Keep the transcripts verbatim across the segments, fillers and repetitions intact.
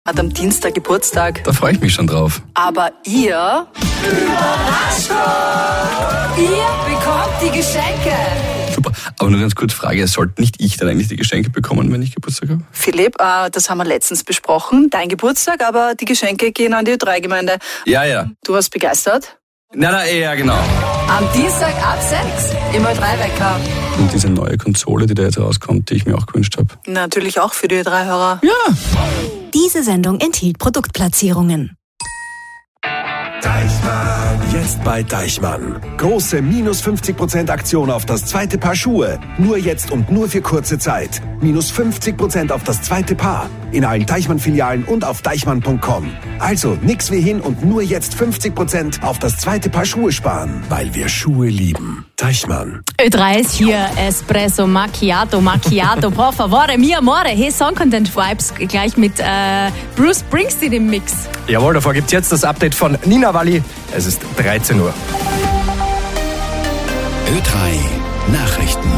Hat am Dienstag Geburtstag. Da freue ich mich schon drauf. Aber ihr... Überraschung! Ihr bekommt die Geschenke. Super. Aber nur ganz kurz Frage, sollte nicht ich dann eigentlich die Geschenke bekommen, wenn ich Geburtstag habe? Philipp, äh, das haben wir letztens besprochen. Dein Geburtstag, aber die Geschenke gehen an die Ö drei Gemeinde. Ja, ja. Du hast begeistert? Na, na, ja, genau. Am Dienstag ab sechs im Ö drei Wecker. Und diese neue Konsole, die da jetzt rauskommt, die ich mir auch gewünscht habe. Natürlich auch für die Ö drei Hörer. Ja. Diese Sendung enthielt Produktplatzierungen. Deichmann. Jetzt bei Deichmann. Große minus fünfzig Prozent Aktion auf das zweite Paar Schuhe. Nur jetzt und nur für kurze Zeit. Minus fünfzig Prozent auf das zweite Paar. In allen Deichmann-Filialen und auf deichmann punkt com. Also nix wie hin und nur jetzt fünfzig Prozent auf das zweite Paar Schuhe sparen. Weil wir Schuhe lieben. Deichmann. Ö drei ist hier. Espresso, Macchiato, Macchiato. Por favore, mi amore. Hey, Song Content Vibes gleich mit äh, Bruce Springsteen im Mix. Jawohl, davor gibt's jetzt das Update von Nina Walli. Es ist dreizehn Uhr. Ö drei Nachrichten.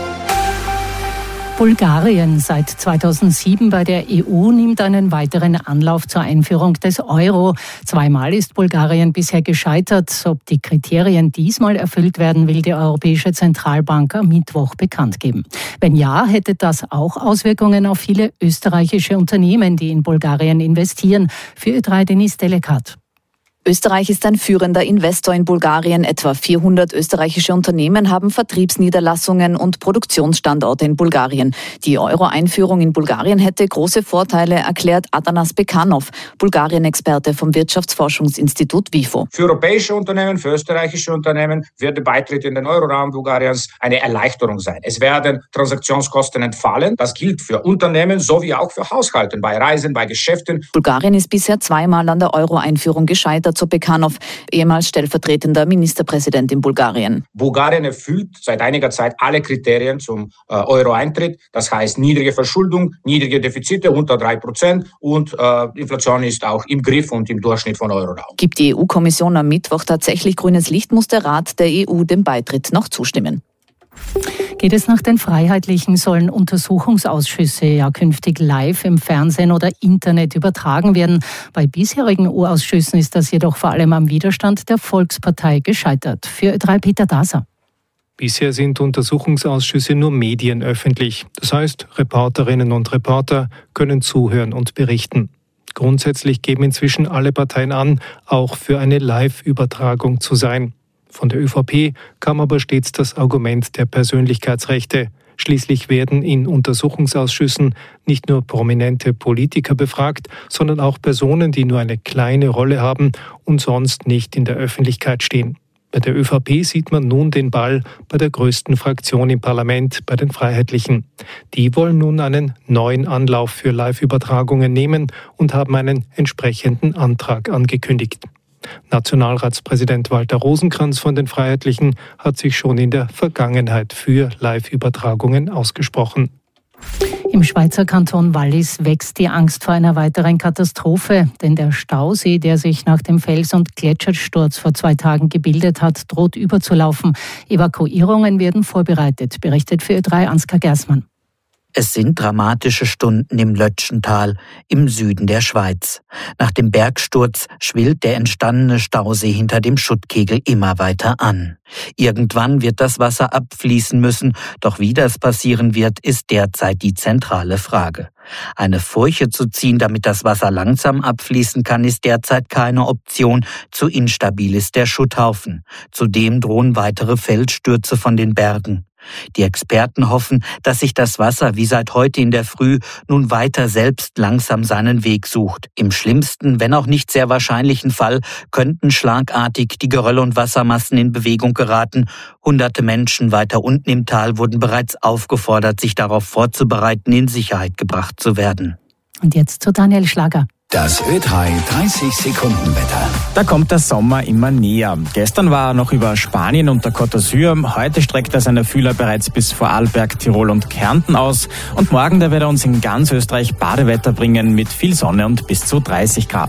Bulgarien seit zweitausendsieben bei der E U nimmt einen weiteren Anlauf zur Einführung des Euro. Zweimal ist Bulgarien bisher gescheitert. Ob die Kriterien diesmal erfüllt werden, will die Europäische Zentralbank am Mittwoch bekannt geben. Wenn ja, hätte das auch Auswirkungen auf viele österreichische Unternehmen, die in Bulgarien investieren. Für Ö drei Denise Delekat. Österreich ist ein führender Investor in Bulgarien. Etwa vierhundert österreichische Unternehmen haben Vertriebsniederlassungen und Produktionsstandorte in Bulgarien. Die Euro-Einführung in Bulgarien hätte große Vorteile, erklärt Atanas Bekanov, Bulgarien-Experte vom Wirtschaftsforschungsinstitut WIFO. Für europäische Unternehmen, für österreichische Unternehmen wird der Beitritt in den Euroraum Bulgariens eine Erleichterung sein. Es werden Transaktionskosten entfallen. Das gilt für Unternehmen sowie auch für Haushalte, bei Reisen, bei Geschäften. Bulgarien ist bisher zweimal an der Euro-Einführung gescheitert, so Bekanov, ehemals stellvertretender Ministerpräsident in Bulgarien. Bulgarien erfüllt seit einiger Zeit alle Kriterien zum äh, Euro-Eintritt. Das heißt niedrige Verschuldung, niedrige Defizite unter drei Prozent und äh, Inflation ist auch im Griff und im Durchschnitt von Euroraum. Gibt die E U-Kommission am Mittwoch tatsächlich grünes Licht, muss der Rat der E U dem Beitritt noch zustimmen. Geht es nach den Freiheitlichen, sollen Untersuchungsausschüsse ja künftig live im Fernsehen oder Internet übertragen werden. Bei bisherigen U Ausschüssen ist das jedoch vor allem am Widerstand der Volkspartei gescheitert. Für Ö drei Peter Daser. Bisher sind Untersuchungsausschüsse nur medienöffentlich. Das heißt, Reporterinnen und Reporter können zuhören und berichten. Grundsätzlich geben inzwischen alle Parteien an, auch für eine Live-Übertragung zu sein. Von der ÖVP kam aber stets das Argument der Persönlichkeitsrechte. Schließlich werden in Untersuchungsausschüssen nicht nur prominente Politiker befragt, sondern auch Personen, die nur eine kleine Rolle haben und sonst nicht in der Öffentlichkeit stehen. Bei der ÖVP sieht man nun den Ball bei der größten Fraktion im Parlament, bei den Freiheitlichen. Die wollen nun einen neuen Anlauf für Live-Übertragungen nehmen und haben einen entsprechenden Antrag angekündigt. Nationalratspräsident Walter Rosenkranz von den Freiheitlichen hat sich schon in der Vergangenheit für Live-Übertragungen ausgesprochen. Im Schweizer Kanton Wallis wächst die Angst vor einer weiteren Katastrophe, denn der Stausee, der sich nach dem Fels- und Gletschersturz vor zwei Tagen gebildet hat, droht überzulaufen. Evakuierungen werden vorbereitet, berichtet für Ö drei Ansgar Gersmann. Es sind dramatische Stunden im Lötschental im Süden der Schweiz. Nach dem Bergsturz schwillt der entstandene Stausee hinter dem Schuttkegel immer weiter an. Irgendwann wird das Wasser abfließen müssen, doch wie das passieren wird, ist derzeit die zentrale Frage. Eine Furche zu ziehen, damit das Wasser langsam abfließen kann, ist derzeit keine Option. Zu instabil ist der Schutthaufen. Zudem drohen weitere Felsstürze von den Bergen. Die Experten hoffen, dass sich das Wasser wie seit heute in der Früh nun weiter selbst langsam seinen Weg sucht. Im schlimmsten, wenn auch nicht sehr wahrscheinlichen Fall könnten schlagartig die Gerölle und Wassermassen in Bewegung geraten. Hunderte Menschen weiter unten im Tal wurden bereits aufgefordert, sich darauf vorzubereiten, in Sicherheit gebracht zu werden. Und jetzt zu Daniel Schlager. Das Ö drei dreißig Sekunden Wetter. Da kommt der Sommer immer näher. Gestern war er noch über Spanien und der Côte d'Azur. Heute streckt er seine Fühler bereits bis Vorarlberg, Tirol und Kärnten aus. Und morgen, da wird er uns in ganz Österreich Badewetter bringen mit viel Sonne und bis zu dreißig Grad.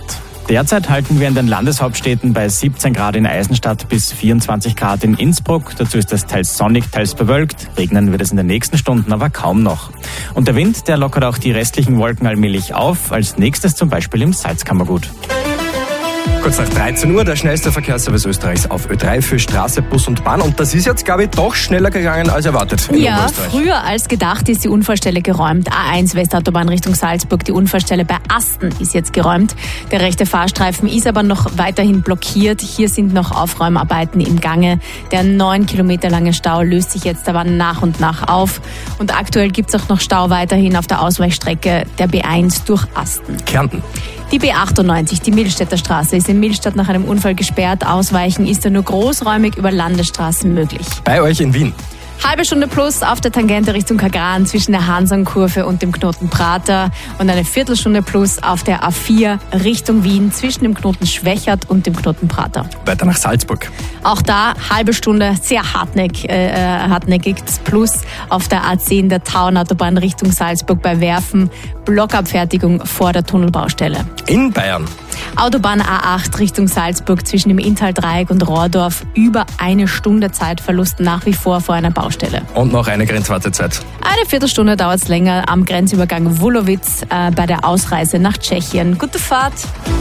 Derzeit halten wir in den Landeshauptstädten bei siebzehn Grad in Eisenstadt bis vierundzwanzig Grad in Innsbruck. Dazu ist es teils sonnig, teils bewölkt. Regnen wird es in den nächsten Stunden aber kaum noch. Und der Wind, der lockert auch die restlichen Wolken allmählich auf. Als nächstes zum Beispiel im Salzkammergut. Kurz nach dreizehn Uhr, der schnellste Verkehrsservice Österreichs auf Ö drei für Straße, Bus und Bahn. Und das ist jetzt, glaube ich, doch schneller gegangen als erwartet. Ja, früher als gedacht ist die Unfallstelle geräumt. A eins Westautobahn Richtung Salzburg. Die Unfallstelle bei Asten ist jetzt geräumt. Der rechte Fahrstreifen ist aber noch weiterhin blockiert. Hier sind noch Aufräumarbeiten im Gange. Der neun Kilometer lange Stau löst sich jetzt aber nach und nach auf. Und aktuell gibt es auch noch Stau weiterhin auf der Ausweichstrecke der B eins durch Asten. Kärnten. Die B achtundneunzig, die Millstätter Straße, ist in Millstatt nach einem Unfall gesperrt. Ausweichen ist da nur großräumig über Landesstraßen möglich. Bei euch in Wien. Halbe Stunde plus auf der Tangente Richtung Kagran zwischen der Hansonkurve und dem Knoten Prater und eine Viertelstunde plus auf der A vier Richtung Wien zwischen dem Knoten Schwächert und dem Knoten Prater. Weiter nach Salzburg. Auch da halbe Stunde sehr hartnäckig, äh, hartnäckig plus auf der A zehn der Tauernautobahn Richtung Salzburg bei Werfen. Blockabfertigung vor der Tunnelbaustelle. In Bayern. Autobahn A acht Richtung Salzburg zwischen dem Inntal-Dreieck und Rohrdorf. Über eine Stunde Zeitverlust nach wie vor vor einer Baustelle. Und noch eine Grenzwartezeit. Eine Viertelstunde dauert es länger am Grenzübergang Wulowitz äh, bei der Ausreise nach Tschechien. Gute Fahrt!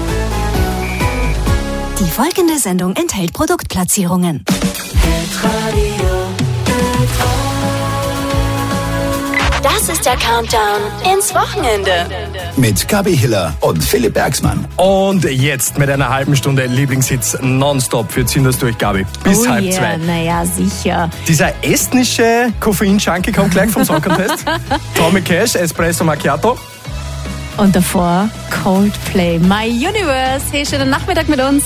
Die folgende Sendung enthält Produktplatzierungen. Das ist der Countdown ins Wochenende. Mit Gabi Hiller und Philipp Bergsmann. Und jetzt mit einer halben Stunde Lieblingshits nonstop. Wir ziehen das durch, Gabi. Bis oh halb yeah, zwei. Naja, sicher. Dieser estnische Koffein-Junkie kommt gleich vom Song Contest. Tommy Cash, Espresso Macchiato. Und davor Coldplay, My Universe. Hey, schönen Nachmittag mit uns.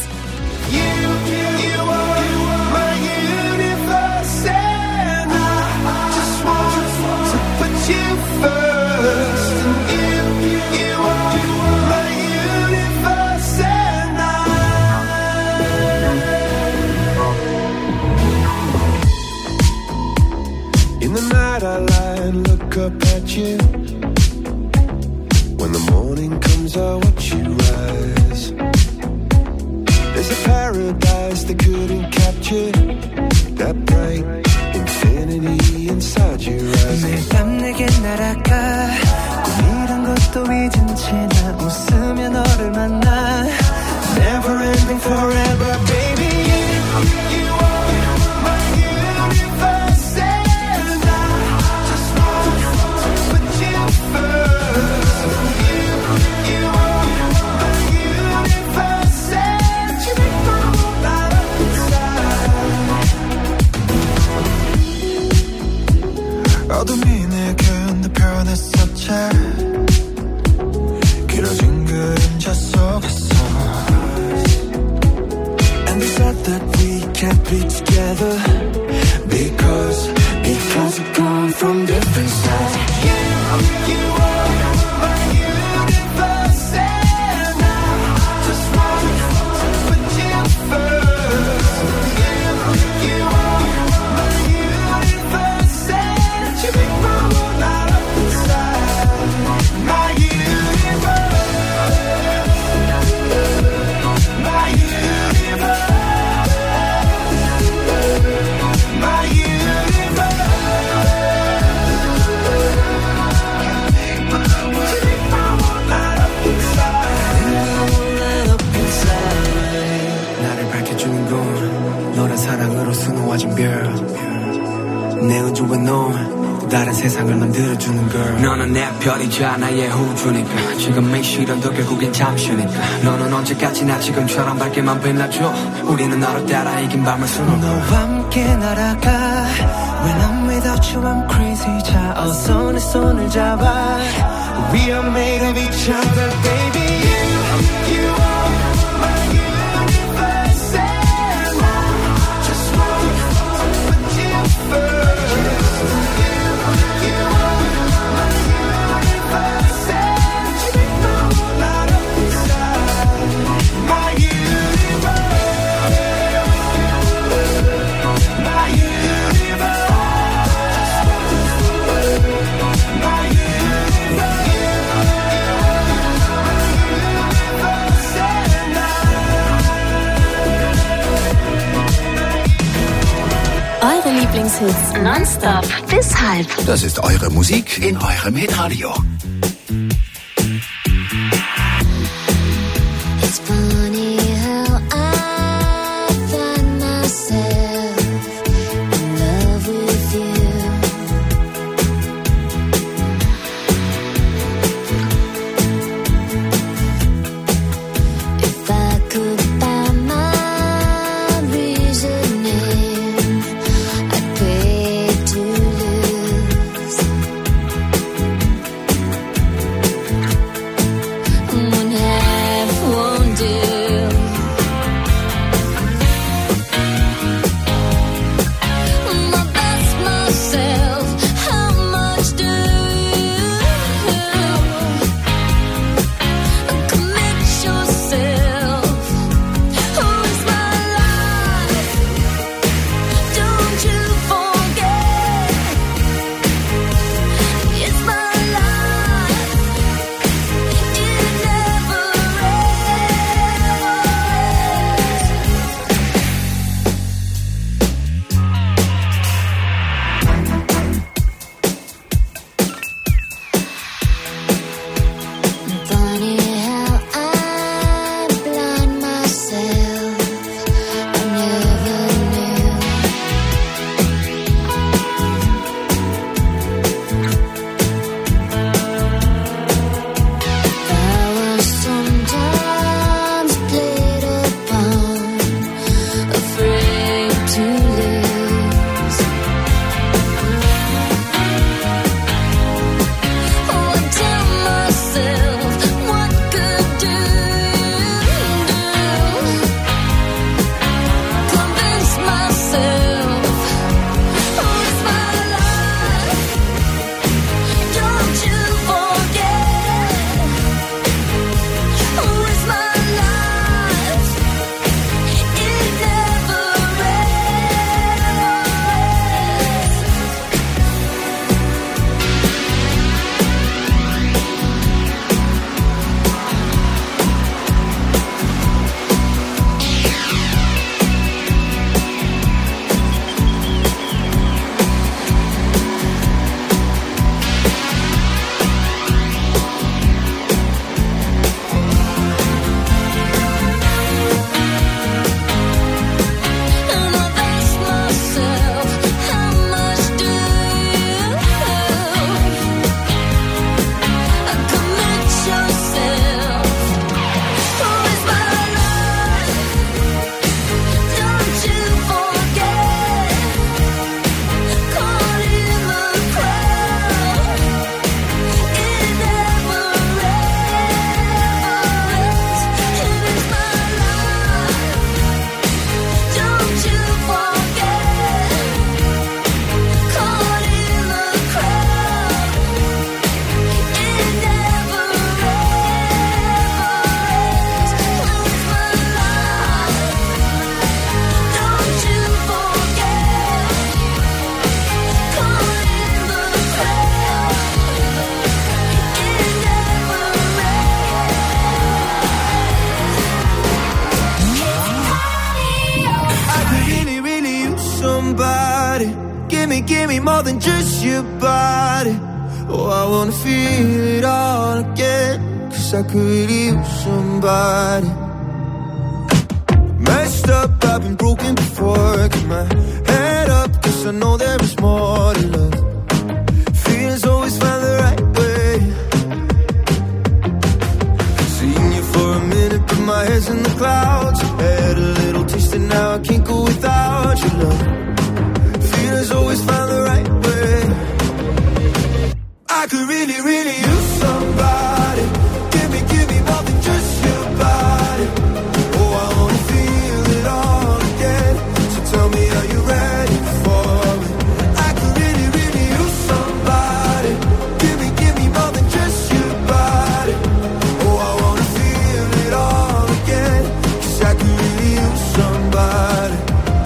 In the night I lie and look up at you. When the morning comes I watch you rise. There's a paradise they couldn't capture. That bright infinity inside your eyes. 매일 밤 내게 날아가 꿈이란 것도 잊은 채 나 웃으며 너를 만나. Never ending forever baby. You are my universe and I just want to put you first. You, you are my universe and you make my whole life up inside. 어둠이 내게 편했었지. 길어진 그림자 속에서. And they said that we can't be together because, because we come from different sides. You, you are my universe and I just want to put you first. You, you are my universe and you make my whole light up inside. My universe, my universe. 사랑으로 수놓아진 별 내 우주와 넌 또 다른 세상을 만들어주는 girl 너는 내 별이자 나의 우주니까 지금의 시련도 결국엔 잠시니까 너는 언제까지나 지금처럼 밝게만 빛나줘 우리는 너를 따라 이긴 밤을 수놓아 너와 함께 날아가 When I'm without you I'm crazy 자 어서 내 손을 잡아 We are made of each other baby You, you are my universe and I just want to put you first. Entspannungshits nonstop bis halb. Das ist eure Musik in eurem Hitradio. It's funny how I find myself in love with you. If I could buy my reasoning, I'd pay to lose. One half won't do. My best myself, how much do you commit yourself? Who's my life? Don't you forget, it's my life. It never Funny how I blind myself. I never knew. I was sometimes played upon, afraid to lose. Oh, I tell myself, what good do you do? Convince myself, oh, it's my life. Don't you forget, oh, it's my life. It never And I ask myself, how much do you commit yourself? Oh, it's my life. Don't you forget, caught in the crowd. It never ends. It is my life. Don't you forget, caught in the crowd. It never ends. It's my life. Don't you forget, caught in the crowd. It never I could really, really use somebody. Give me, give me more than just your body. Oh, I wanna feel it all again. Cause I could really use somebody. Messed up, I've been broken before. Get my head up, cause I know there is more to love. Feelings always find the right way. Seen you for a minute, but my head's in the clouds. Had a little taste and now I can't go without your love. Feelings always find the right way. I could really, really use somebody. Give me, give me more than just your body. Oh, I wanna feel it all again. So tell me, are you ready for it? I could really, really use somebody. Give me, give me more than just your body. Oh, I wanna feel it all again. Cause I could really use somebody.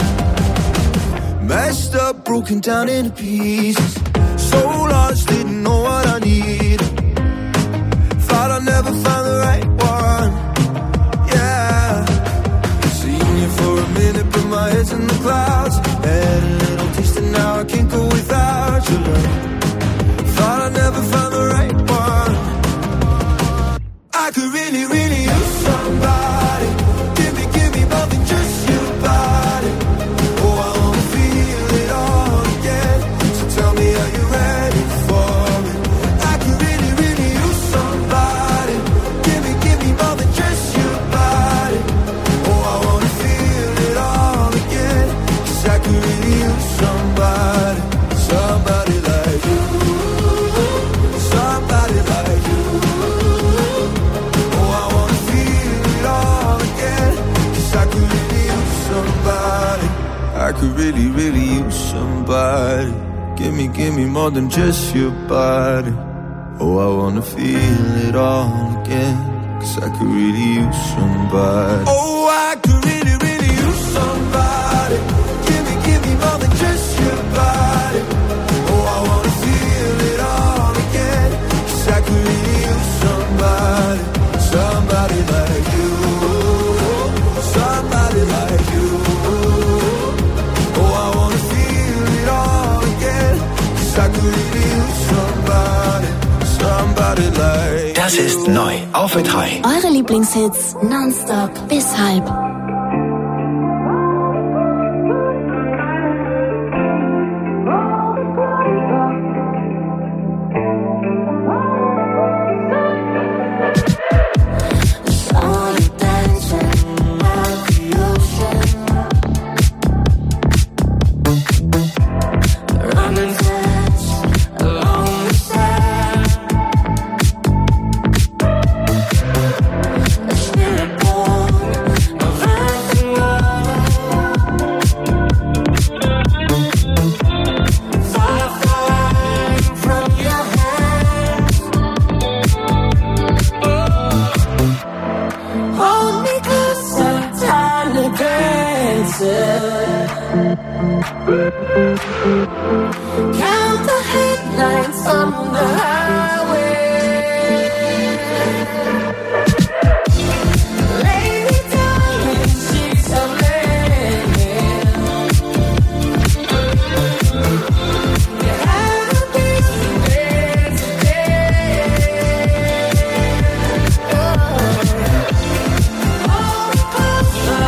Messed up, broken down into pieces. So lost, didn't know what I needed. Thought I'd never find the right one. Yeah. Seen you for a minute, but my head's in the clouds. Had a little taste and now really, really use somebody. Give me, give me more than just your body. Oh, I wanna feel it all again, 'cause I could really use somebody. Oh, I could really, really use somebody. Give me, give me more than just your body. Oh, I wanna feel it all again, 'cause I could really use somebody. Somebody like you. Somebody like you. Oh, I wanna feel it all again, 'cause I could really use somebody. Somebody like Das ist neu auf Ö drei. Eure Lieblingshits nonstop bis halb. Count the headlights on the highway. Lady darling, she's a lady. You had a busy day today. Oh, all closer.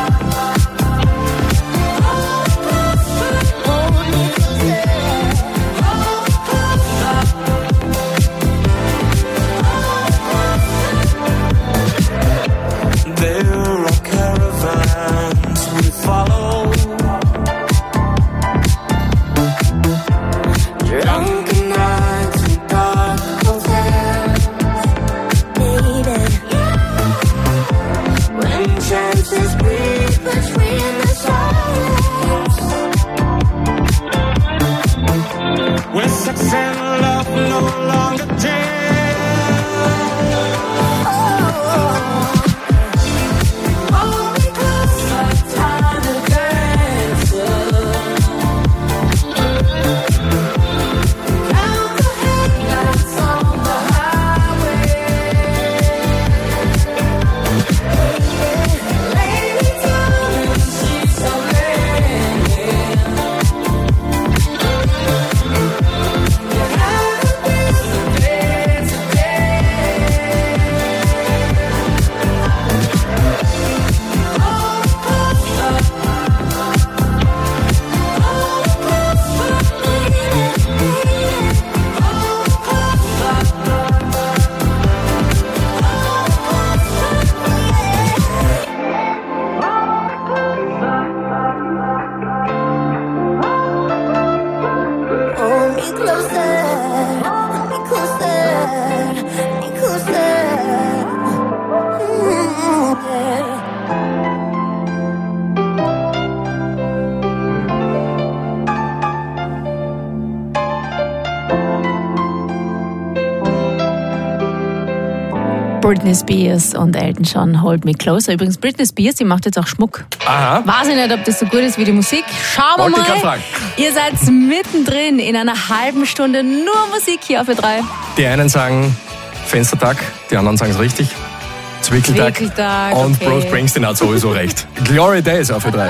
Britney Spears und Elton John, Hold Me Closer. Übrigens, Britney Spears, die macht jetzt auch Schmuck. Aha. Weiß ich nicht, ob das so gut ist wie die Musik. Schauen wir Wollte mal. ich gerade fragen. Ihr seid mittendrin in einer halben Stunde nur Musik hier auf Ö drei. Die einen sagen Fenstertag, die anderen sagen es richtig. Zwickeltag. Zwickeltag, Und okay. Bruce Springsteen hat sowieso recht. Glory Days auf Ö drei.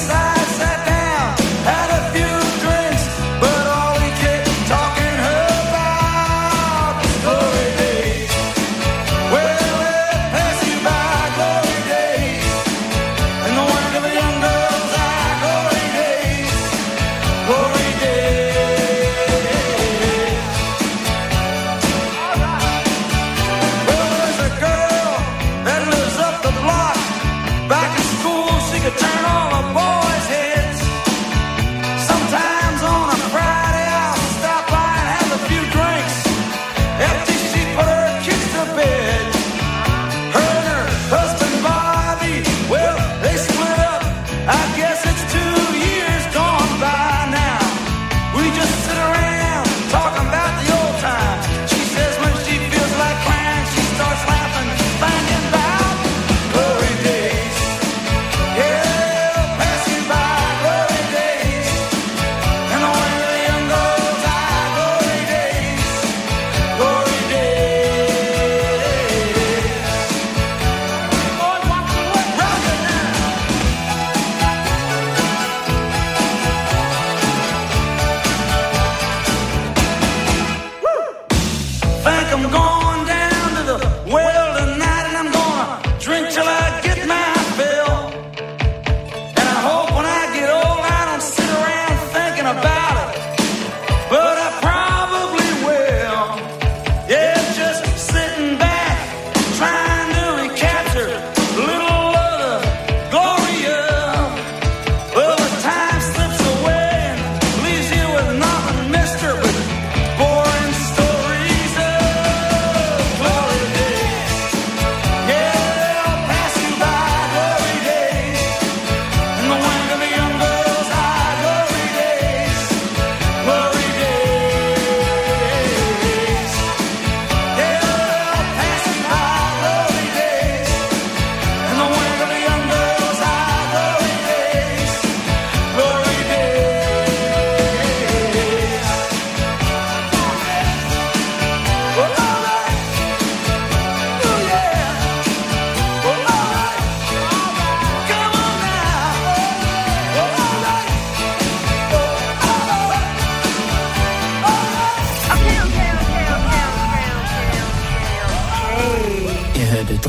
Inside, sat down, had a few drinks, but all he kept talking her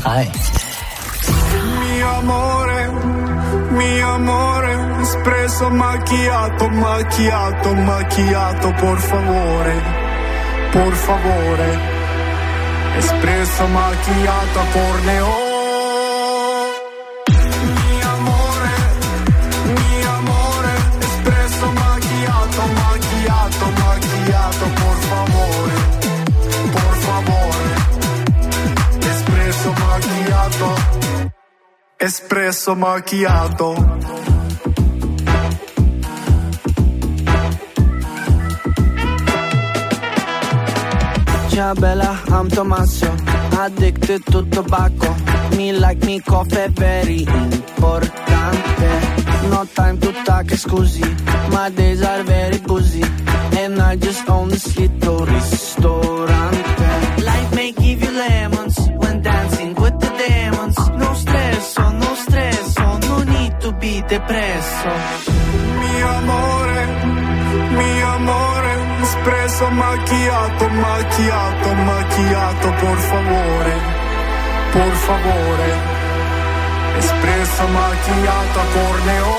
drei. Mi amore, mi amore, espresso macchiato, macchiato, macchiato, por favore, por favore, espresso macchiato a corneo. Mi amore, mi amore, espresso macchiato, macchiato, macchiato, por favore, por favore, espresso macchiato. Espresso macchiato. Ciao bella, I'm Tommaso, addicted to tobacco. Me like me coffee very importante. No time to talk, scusi, my days are very busy. And I just own this little ristorante. Life may give you lemons when dancing with the demons. No stress, no stress, no need to be depresso. Mi amore, mi amore, espresso macchiato, macchiato, macchiato, por favore, por favore, espresso macchiato a corneo.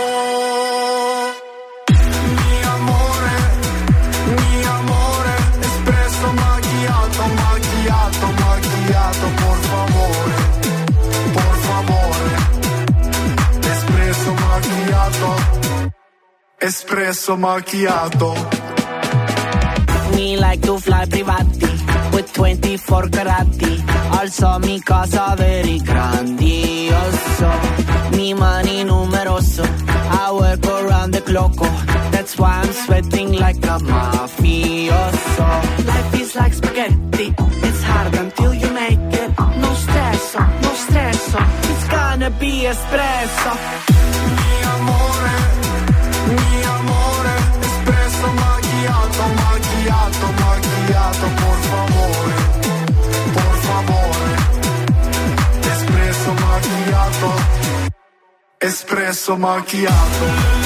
Mi amore, mi amore, espresso macchiato, macchiato, macchiato, por favore, por favore, espresso macchiato, espresso macchiato. Me like to fly privati with twenty-four carati. Also mi casa very grandioso. Mi money numeroso. I work around the clock. That's why I'm sweating like a mafioso. Life is like spaghetti. It's hard until you make it. No stress, no stress. It's gonna be espresso. Mi amore, mi amore, espresso macchiato, macchiato, macchiato, por favore, por favore, espresso macchiato, espresso macchiato.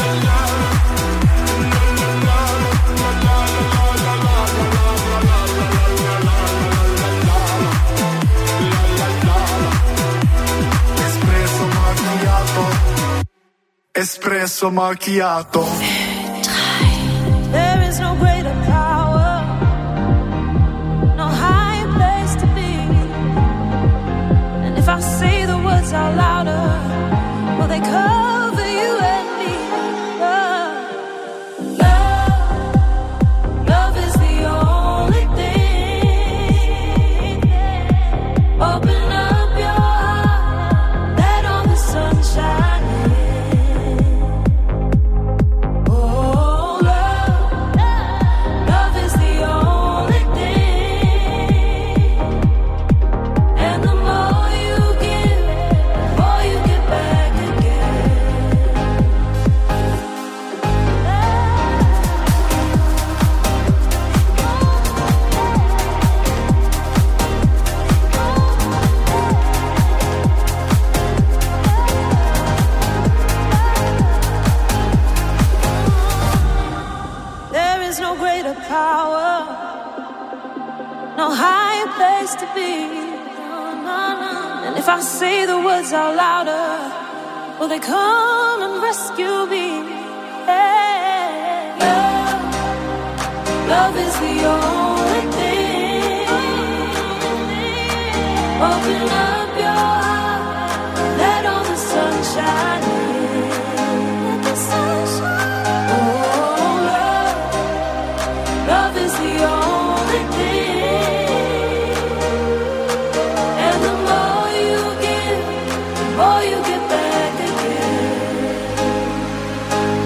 Espresso macchiato. There is no greater power, no higher place to be. And if I say the words out louder, will they cover you and me? Love, love, love is the only thing. Open up your heart, let all the sunshine. If I say the words out louder, will they come and rescue me? Hey. Love, love is the only thing. Open up your heart, let all the sunshine in. Let the sunshine. Oh, love, love is the only thing. Oh, you get back again.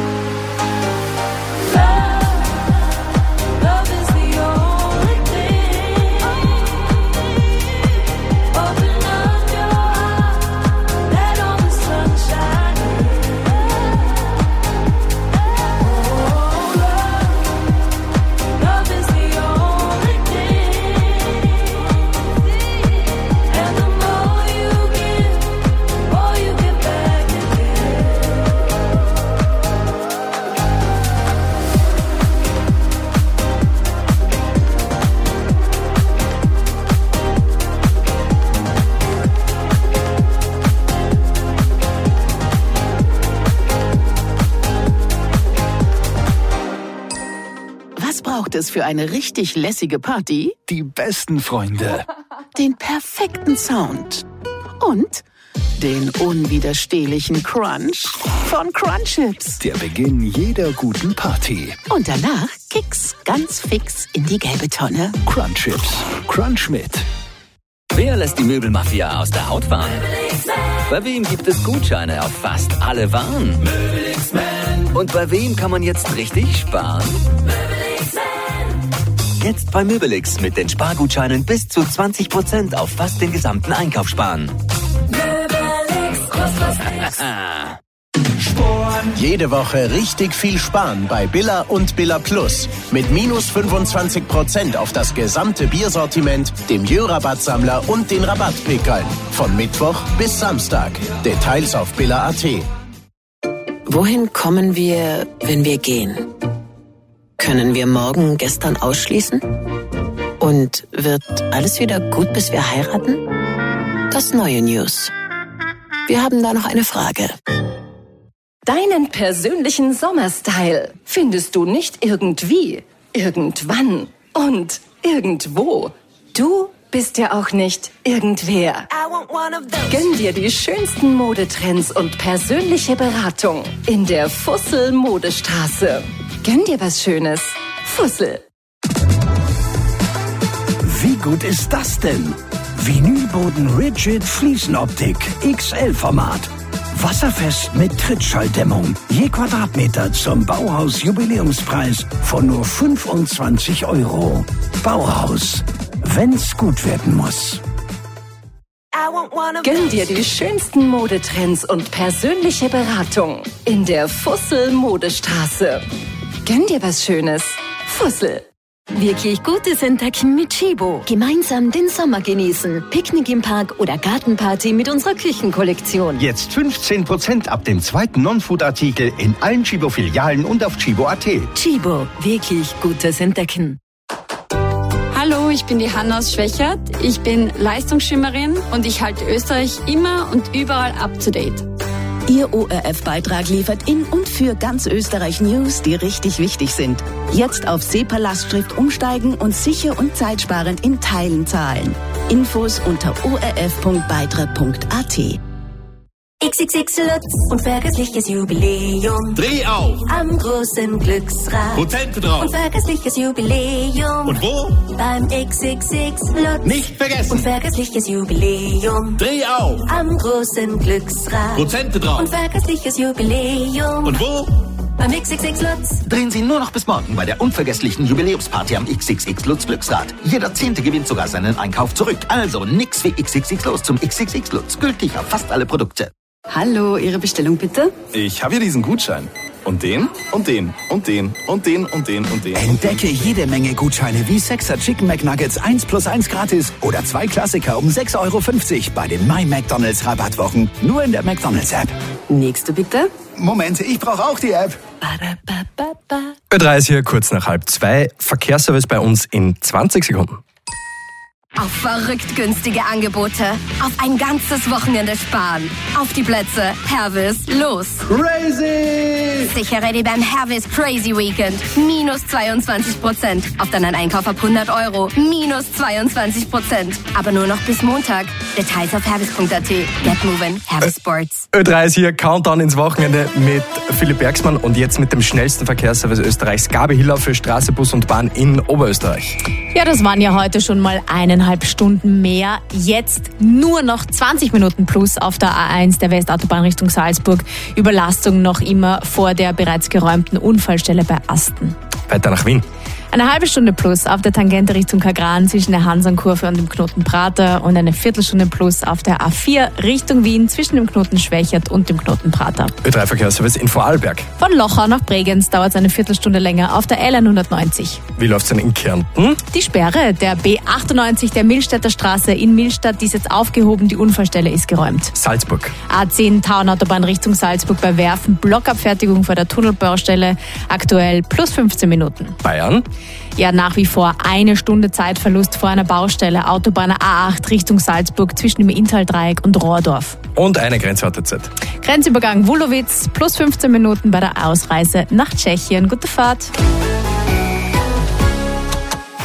Was braucht es für eine richtig lässige Party? Die besten Freunde. Den perfekten Sound. Und den unwiderstehlichen Crunch von Crunchips. Der Beginn jeder guten Party. Und danach Kicks ganz fix in die gelbe Tonne. Crunchips. Crunch mit. Wer lässt die Möbelmafia aus der Haut fahren? Bei wem gibt es Gutscheine auf fast alle Waren? Und bei wem kann man jetzt richtig sparen? Jetzt bei Möbelix mit den Spargutscheinen bis zu zwanzig Prozent auf fast den gesamten Einkauf sparen. Jede Woche richtig viel sparen bei Billa und Billa Plus. Mit minus fünfundzwanzig Prozent auf das gesamte Biersortiment, dem Jö-Rabattsammler und den Rabattpickeln. Von Mittwoch bis Samstag. Details auf billa punkt at. Wohin kommen wir, wenn wir gehen? Können wir morgen gestern ausschließen? Und wird alles wieder gut, bis wir heiraten? Das neue News. Wir haben da noch eine Frage. Deinen persönlichen Sommerstyle findest du nicht irgendwie, irgendwann und irgendwo. Du bist ja auch nicht irgendwer. Gönn dir die schönsten Modetrends und persönliche Beratung in der Fussel Modestraße. Gönn dir was Schönes. Fussel. Wie gut ist das denn? Vinylboden Rigid Fliesenoptik X L-Format. Wasserfest mit Trittschalldämmung. Je Quadratmeter zum Bauhaus-Jubiläumspreis von nur fünfundzwanzig Euro. Bauhaus. Wenn's gut werden muss. Gönn dir die schönsten Modetrends und persönliche Beratung in der Fussel Modestraße. Gönn dir was Schönes. Fussel. Wirklich Gutes entdecken mit Chibo. Gemeinsam den Sommer genießen. Picknick im Park oder Gartenparty mit unserer Küchenkollektion. Jetzt fünfzehn Prozent ab dem zweiten Non-Food-Artikel in allen Chibo-Filialen und auf chibo punkt at. Chibo. Wirklich Gutes entdecken. Hallo, ich bin die Hanna aus Schwächert. Ich bin Leistungsschwimmerin und ich halte Österreich immer und überall up to date. Ihr O R F-Beitrag liefert in und für ganz Österreich News, die richtig wichtig sind. Jetzt auf SEPA-Lastschrift umsteigen und sicher und zeitsparend in Teilen zahlen. Infos unter o r f punkt beitrag punkt a t. X X X Lutz, unvergessliches Jubiläum. Dreh auf! Am großen Glücksrad. Prozente drauf. Unvergessliches Jubiläum. Und wo? Beim X X X Lutz. Nicht vergessen. Unvergessliches Jubiläum. Dreh auf! Am großen Glücksrad. Prozente drauf. Unvergessliches Jubiläum. Und wo? Beim X X X Lutz. Drehen Sie nur noch bis morgen bei der unvergesslichen Jubiläumsparty am X X X Lutz Glücksrad. Jeder Zehnte gewinnt sogar seinen Einkauf zurück. Also nix wie X X X los zum X X X Lutz. Gültig auf fast alle Produkte. Hallo, Ihre Bestellung bitte? Ich habe hier diesen Gutschein. Und den, und den, und den, und den, und den, und den. Entdecke jede Menge Gutscheine wie Sechser Chicken McNuggets eins plus eins gratis oder zwei Klassiker um sechs Euro fünfzig bei den My McDonald's Rabattwochen. Nur in der McDonald's App. Nächste bitte. Moment, ich brauche auch die App. Ö drei ist hier kurz nach halb zwei. Verkehrsservice bei uns in zwanzig Sekunden. Auf verrückt günstige Angebote. Auf ein ganzes Wochenende sparen. Auf die Plätze. Hervis, los. Crazy! Sicher ready beim Hervis Crazy Weekend. Minus zweiundzwanzig Prozent. Auf deinen Einkauf ab hundert Euro. Minus zweiundzwanzig Prozent. Aber nur noch bis Montag. Details auf hervis punkt a t. Get moving. Hervis Sports. Ö drei ist hier, Countdown ins Wochenende mit Philipp Bergsmann und jetzt mit dem schnellsten Verkehrsservice Österreichs, Gabi Hiller für Straße, Bus und Bahn in Oberösterreich. Ja, das waren ja heute schon mal eineinhalb Stunden mehr. Jetzt nur noch zwanzig Minuten plus auf der A eins der Westautobahn Richtung Salzburg. Überlastung noch immer vor der bereits geräumten Unfallstelle bei Asten. Weiter nach Wien. Eine halbe Stunde plus auf der Tangente Richtung Kagran zwischen der Hansernkurve und dem Knoten Prater und eine Viertelstunde plus auf der A vier Richtung Wien zwischen dem Knoten Schwächert und dem Knoten Prater. Ö drei Verkehrsservice in Vorarlberg. Von Lochau nach Bregenz dauert es eine Viertelstunde länger auf der L hundertneunzig. Wie läuft's denn in Kärnten? Die Sperre der B achtundneunzig der Millstätter Straße in Millstatt, die ist jetzt aufgehoben, die Unfallstelle ist geräumt. Salzburg. A zehn Tauernautobahn Richtung Salzburg bei Werfen, Blockabfertigung vor der Tunnelbaustelle, aktuell plus fünfzehn Minuten. Bayern. Ja, nach wie vor eine Stunde Zeitverlust vor einer Baustelle, Autobahn A acht Richtung Salzburg zwischen dem Inntal-Dreieck und Rohrdorf. Und eine Grenzwartezeit. Grenzübergang Wulowitz, plus fünfzehn Minuten bei der Ausreise nach Tschechien. Gute Fahrt.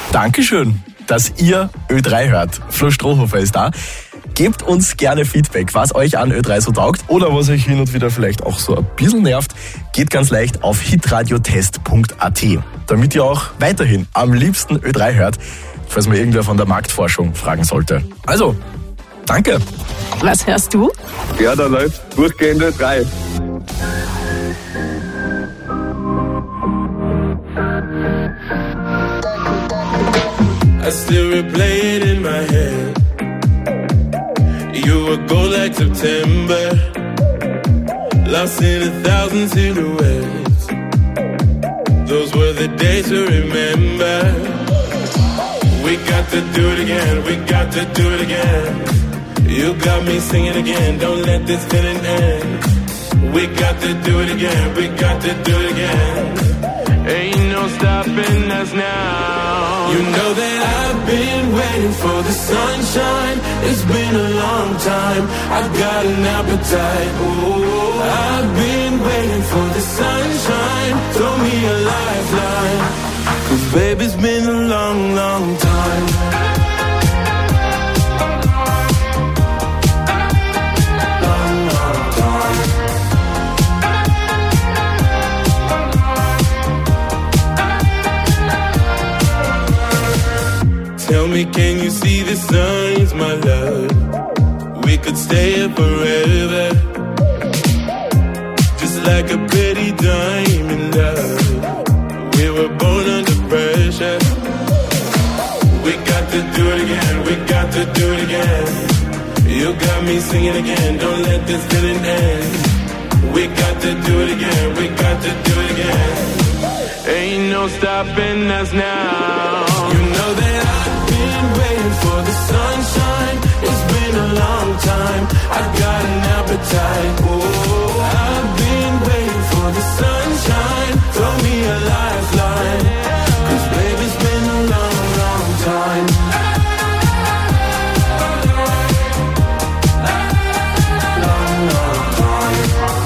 Dankeschön, dass ihr Ö drei hört. Flo Strohhofer ist da. Gebt uns gerne Feedback, was euch an Ö drei so taugt oder was euch hin und wieder vielleicht auch so ein bisschen nervt. Geht ganz leicht auf hitradiotest punkt a t, damit ihr auch weiterhin am liebsten Ö drei hört, falls mir irgendwer von der Marktforschung fragen sollte. Also, danke. Was hörst du? Ja, da läuft durchgehend Ö drei. I still replay it in my head. You were gold like September, lost in a thousand silhouettes. Those were the days to remember. We got to do it again, we got to do it again. You got me singing again, don't let this feeling end. We got to do it again, we got to do it again. Ain't no stopping us now. You know that I've been waiting for the sunshine. It's been a long time. I've got an appetite. Ooh, I've been waiting for the sunshine. Throw me a lifeline. 'Cause baby, it's been a long, long time. Tell me, can you see the signs, my love? We could stay here forever, just like a pretty diamond, love. We were born under pressure. We got to do it again, we got to do it again. You got me singing again, don't let this feeling end. We got to do it again, we got to do it again. Ain't no stopping us now. You know that I've been waiting for the sunshine. It's been a long time. I've got an appetite. Oh, I've been waiting for the sunshine. Throw me a lifeline. 'Cause baby, it's been a long, long time. Long, long time.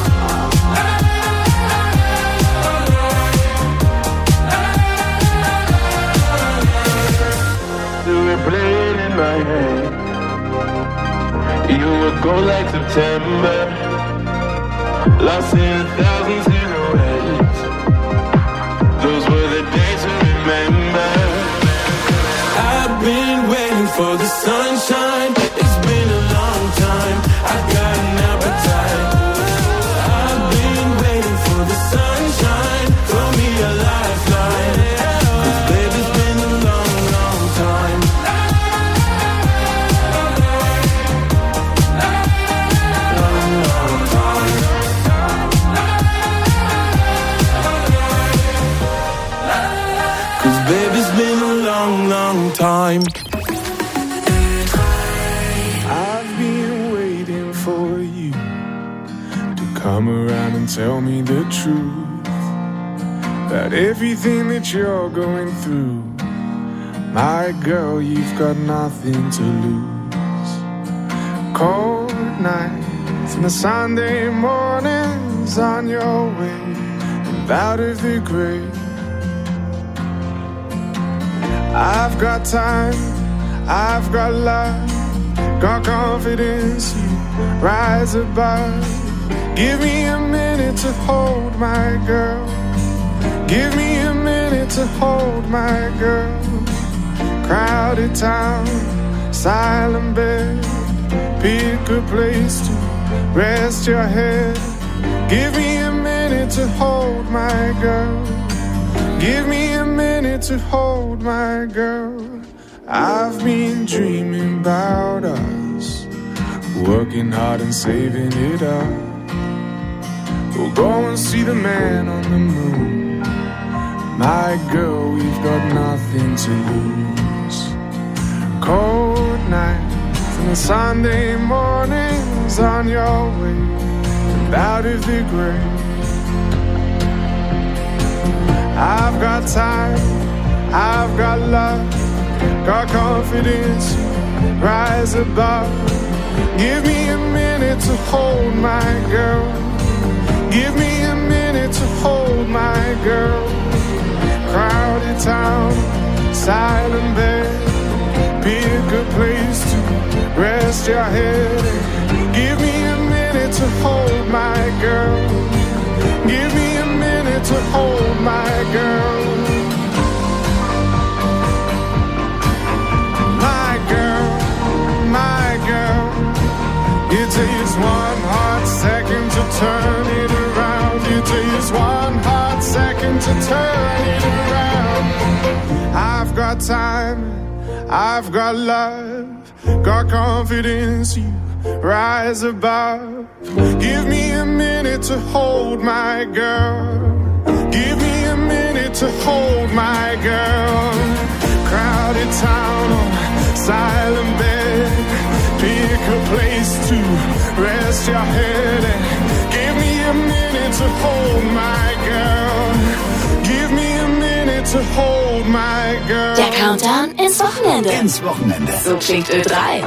Play it in my head. You would go like September, lost in a thousand silhouettes. Those were the days to remember. I've been waiting for the sunshine. It's been a long time. I've got an appetite. I've been waiting for the sunshine. Throw me a lifeline. 'Cause baby, it's been a long, long time. Time. I've been waiting for you to come around and tell me the truth, that everything that you're going through, my girl, you've got nothing to lose. Cold nights and the Sunday mornings on your way and out of the grave. I've got time, I've got love, got confidence, you rise above. Give me a minute to hold my girl. Give me a minute to hold my girl. Crowded town, silent bed, pick a place to rest your head. Give me a minute to hold my girl. Give me a minute to hold my girl. I've been dreaming about us, working hard and saving it up. We'll go and see the man on the moon. My girl, we've got nothing to lose. Cold nights and the Sunday mornings on your way and out of the grave. I've got time, I've got love, got confidence, rise above. Give me a minute to hold my girl. Give me a minute to hold my girl. Crowded town, silent bed. Pick a place to rest your head. Give me a minute to hold my girl. Give me a minute to hold my girl. My girl, my girl. It takes one hot second to turn it around. It takes one hot second to turn it around. I've got time, I've got love, got confidence, you rise above. Give me a minute to hold my girl. Give me a minute to hold my girl. Crowded town on silent bed. Pick a place to rest your head. And give me a minute to hold my girl. Give me a minute to hold my girl. Der Countdown ins Wochenende. Ins Wochenende. So klingt Ö drei.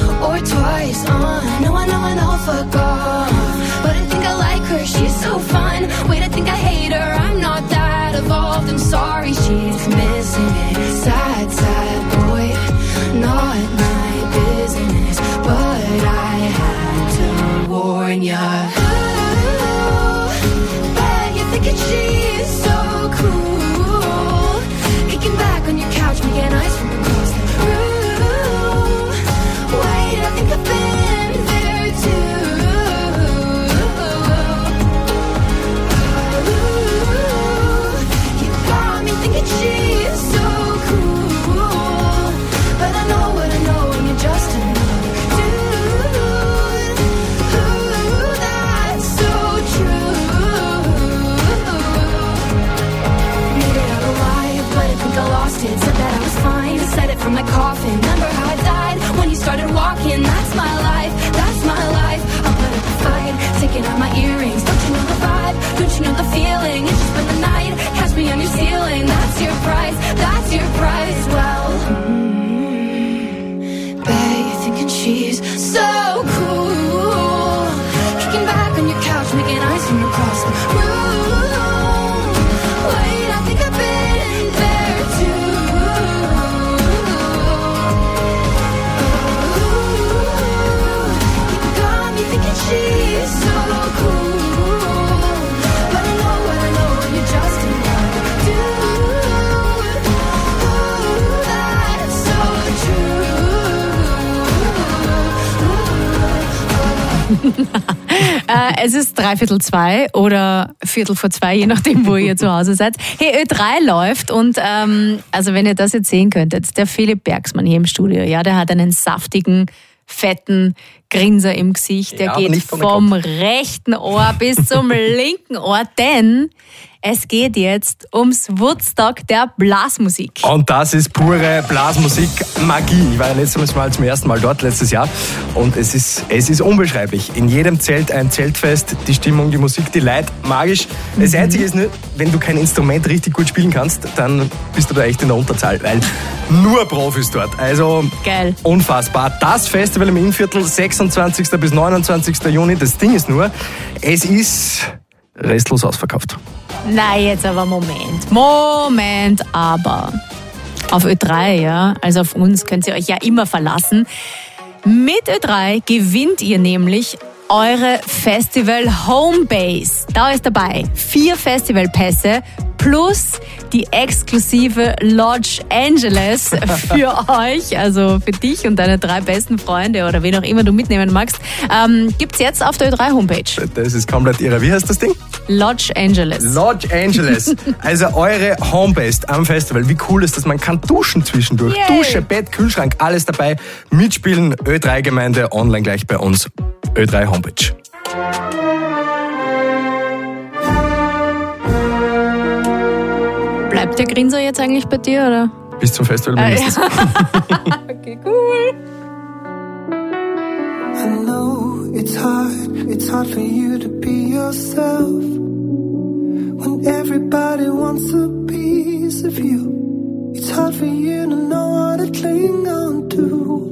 Twice, uh, no, I know, I know, fuck off. But I think I like her, she's so fine. she's missing it. Sad, sad boy, not my business, but I had to warn ya. Ooh, bet you're thinking she's so cool, kicking back on your couch, making eyes from across the room. Wait, I think I've been there too. She's so cool, but I know what I know when you're just another dude. Ooh, that's so true. Maybe I'm alive, but I think I lost it. Said that I was fine, said it from my coffin. Remember how I died when you started walking? That's my life, that's my life. I'll put up a fight, taking out my earrings. Don't you know the vibe? Don't you know the feeling? It's just been the night, catch me on your ceiling. That's your price, that's your price. Well, mm, bet you're thinking she's so cool, kicking back on your couch, making eyes from across the room. Wait, I think I've been there too. Ooh, you got me thinking she's so cool, but I know what I know when you're just another dude. Ooh, that's so äh, es ist dreiviertel zwei oder viertel vor zwei, je nachdem, wo ihr zu Hause seid. Hey, Ö drei läuft und ähm, also wenn ihr das jetzt sehen könntet, der Philipp Bergsmann hier im Studio, ja, der hat einen saftigen, fetten Grinser im Gesicht. Der ja, geht vom rechten Ohr bis zum linken Ohr, denn es geht jetzt ums Woodstock der Blasmusik. Und das ist pure Blasmusik-Magie. Ich war ja letztes Mal zum ersten Mal dort, letztes Jahr. Und es ist, es ist unbeschreiblich. In jedem Zelt ein Zeltfest, die Stimmung, die Musik, die Leute, magisch. Das mhm. Einzige ist nur, wenn du kein Instrument richtig gut spielen kannst, dann bist du da echt in der Unterzahl, weil nur Profis dort. Also geil. Unfassbar. Das Festival im Innviertel, sechsundzwanzigsten bis neunundzwanzigsten Juni. Das Ding ist nur, es ist restlos ausverkauft. Na, jetzt aber Moment. Moment, aber auf Ö drei, ja, also auf uns könnt ihr euch ja immer verlassen. Mit Ö drei gewinnt ihr nämlich eure Festival Homebase. Da ist dabei vier Festivalpässe plus die exklusive Lodge Angeles für euch, also für dich und deine drei besten Freunde oder wen auch immer du mitnehmen magst. Ähm, gibt's jetzt auf der Ö drei Homepage. Das ist komplett irre. Wie heißt das Ding? Lodge Angeles. Lodge Angeles. Also eure Homebase am Festival. Wie cool ist das? Man kann duschen zwischendurch. Yay. Dusche, Bett, Kühlschrank, alles dabei. Mitspielen, Ö drei Gemeinde, online gleich bei uns. Ö drei Homepage. Bleibt der Grinser jetzt eigentlich bei dir, oder? Bis zum Festival mindestens. Ah, ja. Okay, cool. I know it's hard, it's hard for you to be yourself when everybody wants a piece of you. It's hard for you to know how to cling on to.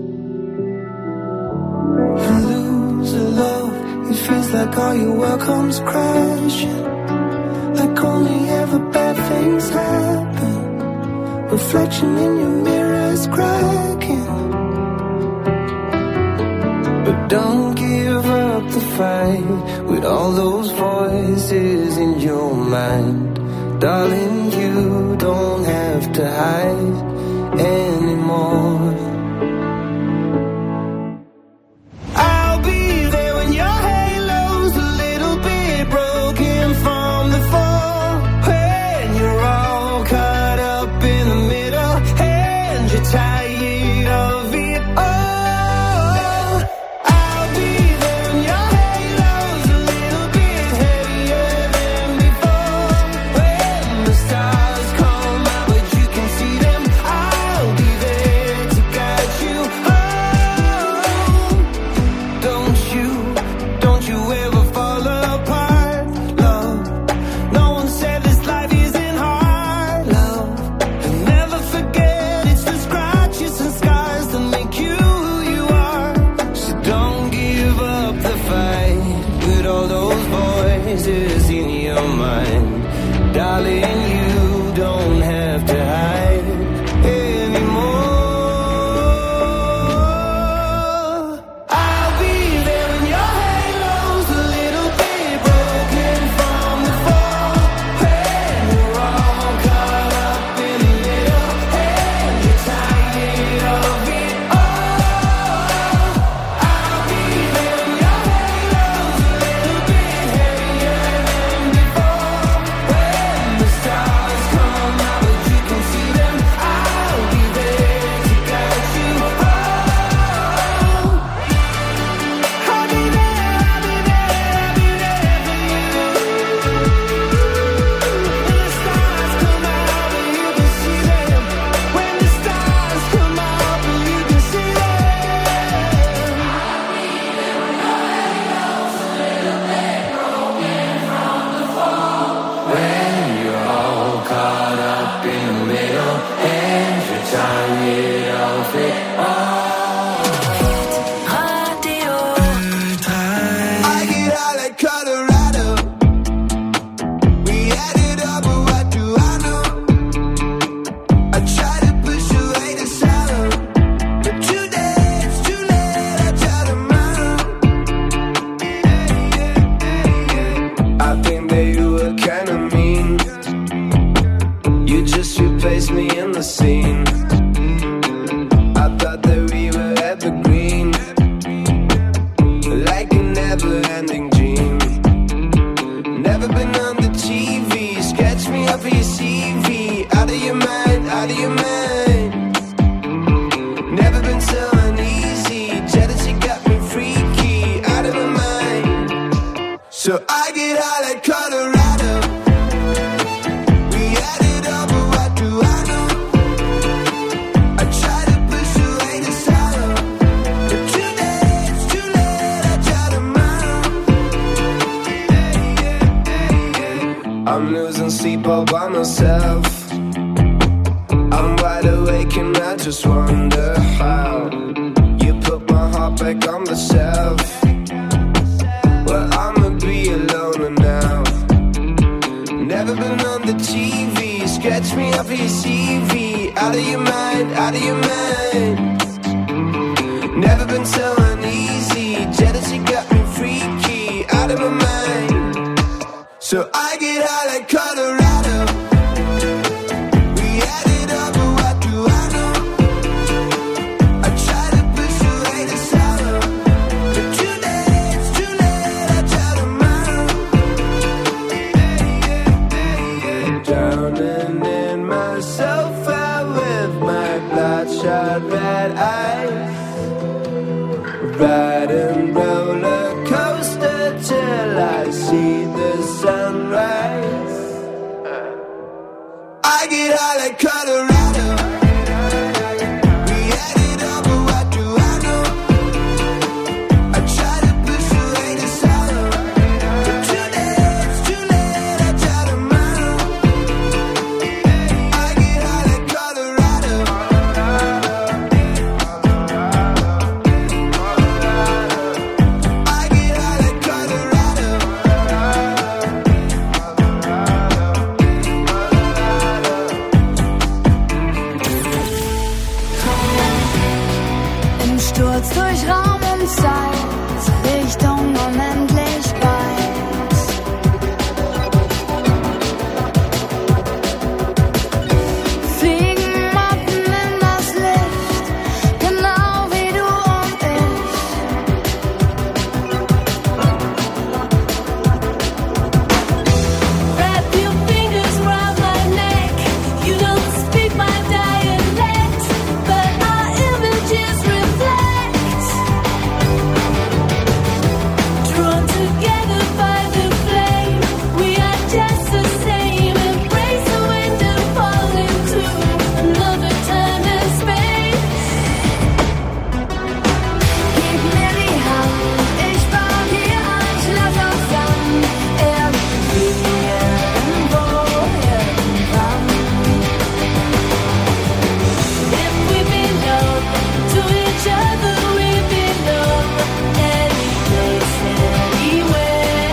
You lose a love, it feels like all your world comes crashing, like only ever bad things happen. Reflection in your mirror is cracking, but don't give up the fight with all those voices in your mind. Darling, you don't have to hide anymore. In your mind, darling, you don't have have to hide anymore. I'll be there when your halo's a little bit broken from the fall. When we're all caught up in the middle and you're tired of it all. I'll be there when your halo's a little bit heavier than before. When the stars come out but you can see them, I'll be there to guide you home. I'll be there, I'll be there, I'll be there for you. When the stars come out but you can see them. When the stars come out but you can see them. When you're all caught up in the middle and you're tired of it all. I get out like Colorado. We added up, but what do I know? I try to push away the sorrow, but today it's too late. I try tomorrow. I think that you were kinda mean. You just replaced me in the scene. I thought that we were evergreen, like a never-ending dream. Never been on the T V. Sketch me up for your C V. Out of your mind, out of your mind. Never been so uneasy. Jealousy got me freaky. Out of my mind. So I get high like Colorado. We added up, but what do I know? I try to push away the sorrow, but today it's too late. I try tomorrow. I'm losing sleep all by myself. I'm wide awake and I just wonder how you put my heart back on the shelf. Well, I'ma be alone now. Never been on the T V. Sketch me up for your C V. Out of your mind, out of your mind. Never been so uneasy. Jealousy got me freaky. Out of my mind. So I get high like Colorado. We added up, but what do I know? I try to push away the sorrow, but today it's too late. I try tomorrow. Drowning in myself out with my bloodshot red eyes. Riding roller coaster till I see the sunrise. I get high like Colorado. We added up, but what do I know? I try to push away the sorrow, but today it's too late. I try tomorrow. I get high like Colorado. I get high like Colorado. Im Sturz durch Raum und Zeit, Richtung Unendlichkeit. Fliegen Motten in das Licht, genau wie du und ich. Wrap your fingers round my neck. You don't speak my dialect, but our images reflect. Drawn together by the flame, we are just the same. Embrace the wind and fall into another time and space. Gib mir die Hand, ich baue hier ein Schloss aus Sand. Irgendwie irgendwo irgendwann. If we belong to each other, we belong any place, anywhere.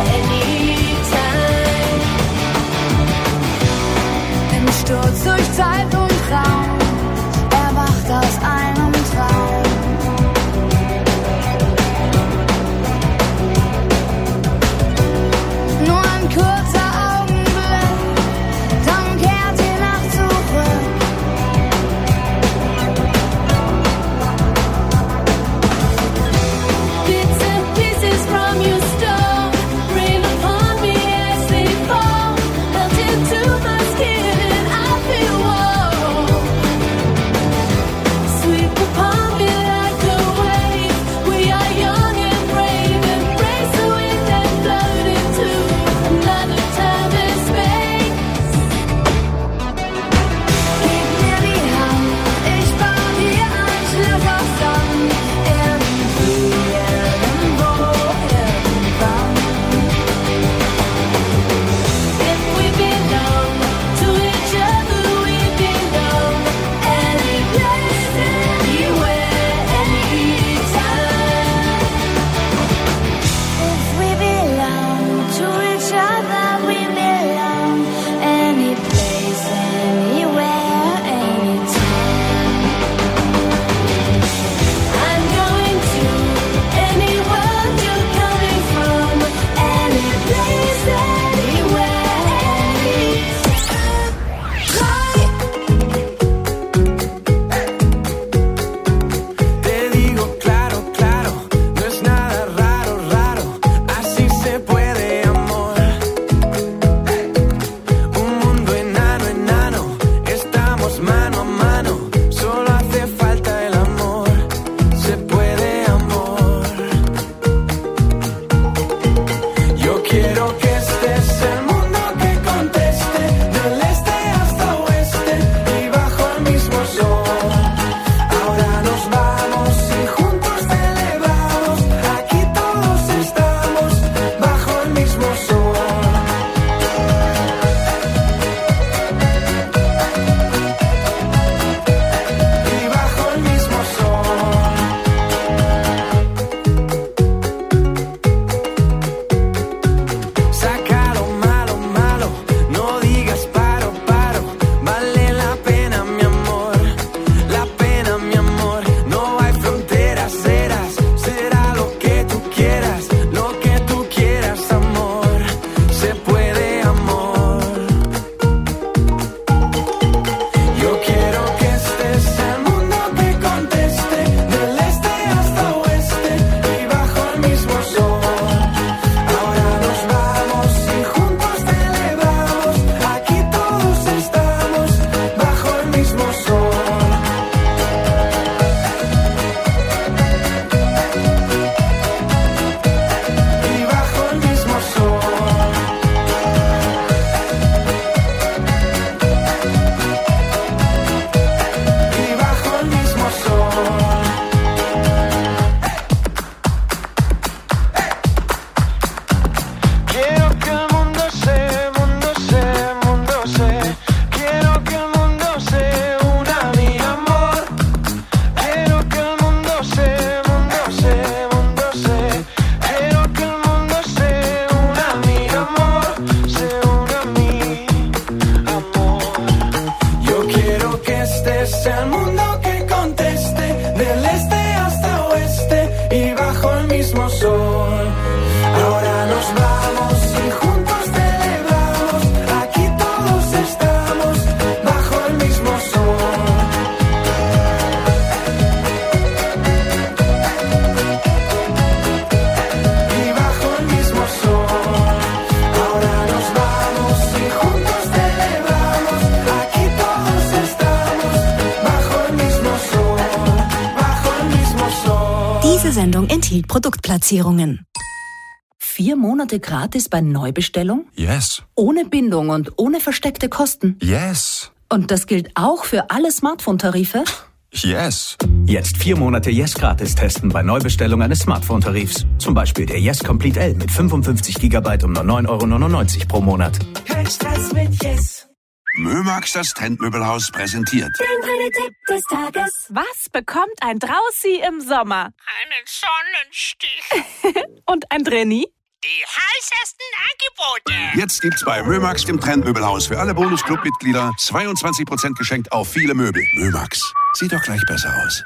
Sendung enthielt Produktplatzierungen. Vier Monate gratis bei Neubestellung? Yes. Ohne Bindung und ohne versteckte Kosten? Yes. Und das gilt auch für alle Smartphone-Tarife? Yes. Jetzt vier Monate Yes gratis testen bei Neubestellung eines Smartphone-Tarifs. Zum Beispiel der Yes Complete L mit fünfundfünfzig Gigabyte um nur neun Euro neunundneunzig pro Monat. Kein Stress mit Yes. Mömax, das Trendmöbelhaus, präsentiert. Der Tipp des Tages. Was bekommt ein Draußi im Sommer? Einen Sonnenstich. Und ein Drenni? Die heißesten Angebote. Jetzt gibt's bei Mömax, dem Trendmöbelhaus, für alle Bonus-Club-Mitglieder zweiundzwanzig Prozent geschenkt auf viele Möbel. Mömax, sieht doch gleich besser aus.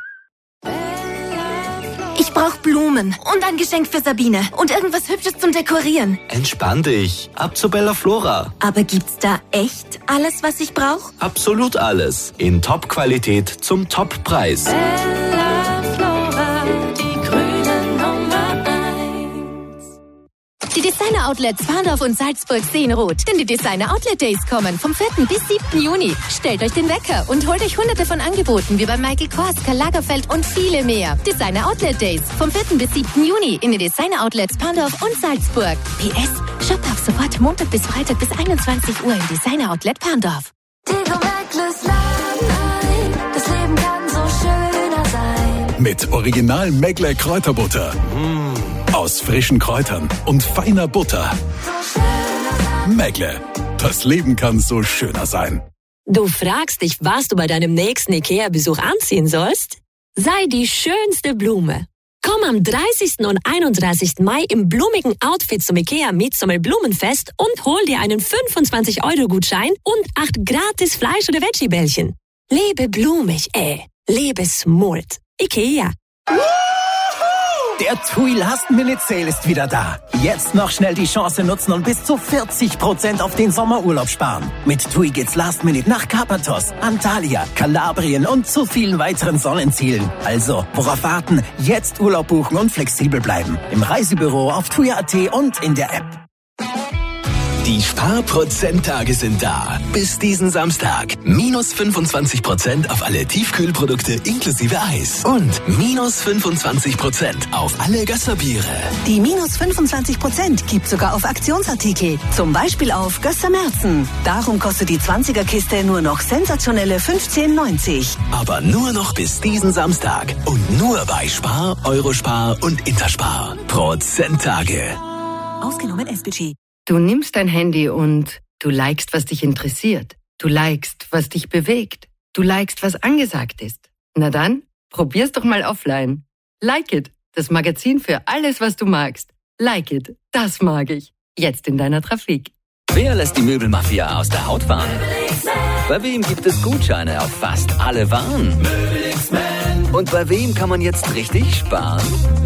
Ich brauche Blumen und ein Geschenk für Sabine und irgendwas Hübsches zum Dekorieren. Entspann dich. Ab zu Bella Flora. Aber gibt's da echt alles, was ich brauche? Absolut alles. In Top-Qualität zum Top-Preis. Bella Flora, die grüne Nummer eins. Die Designer-Outlets Fahndorf und Salzburg sehen rot, denn die Designer-Outlet-Days kommen vom vierten bis siebten Juni. Stellt euch den Wecker und holt euch hunderte von Angeboten wie bei Michael Kors, Karl Lagerfeld und viele mehr. Designer-Outlet-Days vom vierten bis siebten Juni in den Designer-Outlets Fahndorf und Salzburg. P S. Shoppt ab sofort Montag bis Freitag bis einundzwanzig Uhr im Designer-Outlet Fahndorf. Das Leben kann so schöner sein. Mit Original Meckler Kräuterbutter. Mmh. Aus frischen Kräutern und feiner Butter. Meckler. Das Leben kann so schöner sein. Du fragst dich, was du bei deinem nächsten Ikea-Besuch anziehen sollst? Sei die schönste Blume. Komm am dreißigsten und einunddreißigsten Mai im blumigen Outfit zum Ikea Midsummer Blumenfest und hol dir einen fünfundzwanzig Euro Gutschein und acht gratis Fleisch- oder Veggie-Bällchen. Lebe blumig, äh. Lebe smult. Ikea. Der TUI Last Minute Sale ist wieder da. Jetzt noch schnell die Chance nutzen und bis zu vierzig Prozent auf den Sommerurlaub sparen. Mit TUI geht's Last Minute nach Karpathos, Antalya, Kalabrien und zu vielen weiteren Sonnenzielen. Also, worauf warten? Jetzt Urlaub buchen und flexibel bleiben. Im Reisebüro, auf tui punkt at und in der App. Die Sparprozenttage sind da. Bis diesen Samstag. Minus fünfundzwanzig Prozent auf alle Tiefkühlprodukte inklusive Eis. Und minus fünfundzwanzig Prozent auf alle Gösserbiere. Die minus fünfundzwanzig Prozent gibt sogar auf Aktionsartikel. Zum Beispiel auf Gösser Merzen. Darum kostet die zwanziger-Kiste nur noch sensationelle fünfzehn neunzig. Aber nur noch bis diesen Samstag. Und nur bei Spar, Eurospar und Interspar. Prozenttage. Ausgenommen S B G. Du nimmst dein Handy und du likest, was dich interessiert. Du likest, was dich bewegt. Du likest, was angesagt ist. Na dann, probier's doch mal offline. Like It, das Magazin für alles, was du magst. Like It, das mag ich. Jetzt in deiner Trafik. Wer lässt die Möbelmafia aus der Haut fahren? Bei wem gibt es Gutscheine auf fast alle Waren? Und bei wem kann man jetzt richtig sparen?